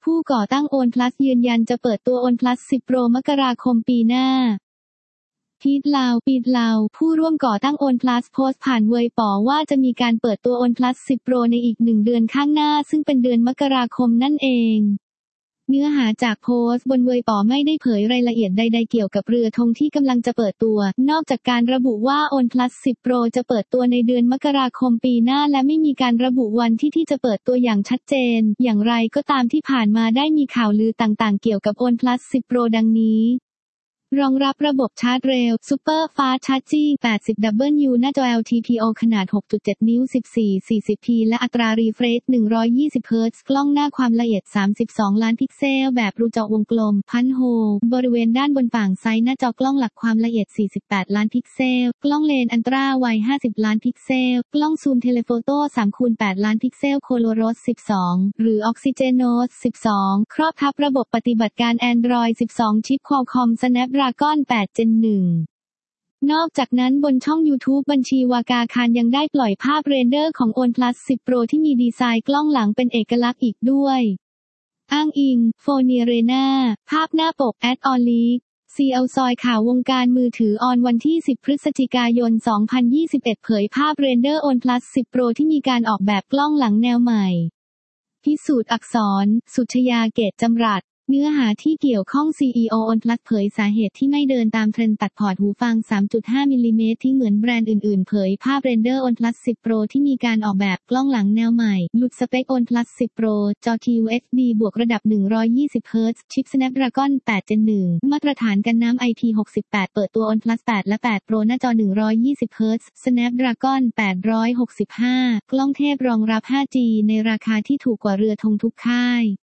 ผู้ก่อตั้ง OnePlus ยืนยันจะเปิดตัว OnePlus 10 Pro มกราคมปีหน้าพีทลาวผู้ร่วมก่อตั้ง OnePlus โพสต์ผ่านเวยป๋อว่าจะมีการเปิดตัว OnePlus 10 Pro ในอีก1 เดือนข้างหน้าซึ่งเป็นเดือนมกราคมนั่นเองเนื้อหาจากโพสต์บนเวยป๋อไม่ได้เผยรายละเอียดใดๆเกี่ยวกับเรือธงที่กำลังจะเปิดตัวนอกจากการระบุว่า OnePlus 10 Pro จะเปิดตัวในเดือนมกราคมปีหน้าและไม่มีการระบุวันที่จะเปิดตัวอย่างชัดเจนอย่างไรก็ตามที่ผ่านมาได้มีข่าวลือต่างๆเกี่ยวกับ OnePlus 10 Pro ดังนี้รองรับระบบชาร์จเร็ว Super Fast Charging 80W หน้าจอ LTPO ขนาด 6.7 นิ้ว 1440p และอัตรา refresh 120 Hz กล้องหน้าความละเอียด 32 ล้านพิกเซลแบบรูเจาะวงกลมพันโฮบริเวณด้านบนฝั่งซ้ายหน้าจอกล้องหลักความละเอียด 48 ล้านพิกเซลกล้องเลนอัลตราไวด์ 50 ล้านพิกเซลกล้องซูมเทเลโฟโต้ 3x8 ล้านพิกเซล Colorless 12 หรือ Oxygenos 12 ครอบทับระบบปฏิบัติการ Android 12 ชิป Qualcomm Snapdragon 8 Gen 1 นอกจากนั้นบนช่อง YouTube บัญชีวากาคารยังได้ปล่อยภาพเรนเดอร์ของ OnePlus 10 Pro ที่มีดีไซน์กล้องหลังเป็นเอกลักษณ์อีกด้วยอ้างอิงโฟเนียเรนาภาพหน้าปก @onleak ซีเอลซอยข่าววงการมือถือออนวันที่ 10 พฤศจิกายน 2021 เผยภาพเรนเดอร์ OnePlus 10 Pro ที่มีการออกแบบกล้องหลังแนวใหม่พิสูจน์อักษรสุชยาเกตจำรัดเนื้อหาที่เกี่ยวข้อง CEO OnePlus เผยสาเหตุที่ไม่เดินตามเทรนด์ตัดพอร์ตหูฟัง 3.5 มิลลิเมตรที่เหมือนแบรนด์อื่นๆเผยภาพเรนเดอร์ OnePlus 10 Pro ที่มีการออกแบบกล้องหลังแนวใหม่หลุดสเปค OnePlus 10 Pro จอ QHD บวกระดับ 120 Hz ชิป Snapdragon 8 Gen 1 มาตรฐานกันน้ำ IP68 เปิดตัว OnePlus 8 และ 8 Pro หน้าจอ 120 Hz Snapdragon 865 กล้องเทพรองรับ 5G ในราคาที่ถูกกว่าเรือธงทุกค่าย